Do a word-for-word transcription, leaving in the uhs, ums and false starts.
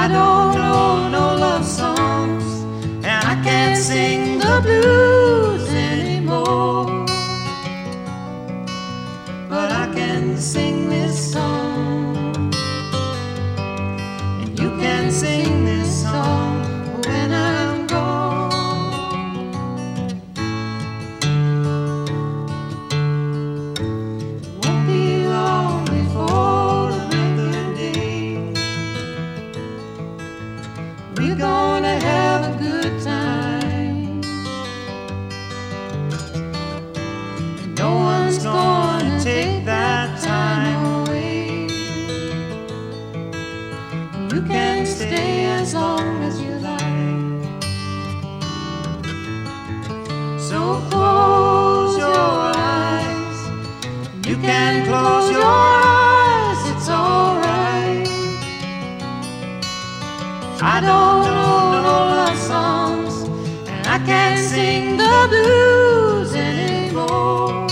I don't know no love songs, and I can't sing the blues anymore. But I can sing this song, and you can sing this song when I'm gone. It won't be long before the record day. We're gonna have a good time, and no one's gonna take that time away. You can stay as long as you like, so close your eyes. You can close your eyes, it's alright. I don't know no love songs, and I can't sing the blues anymore.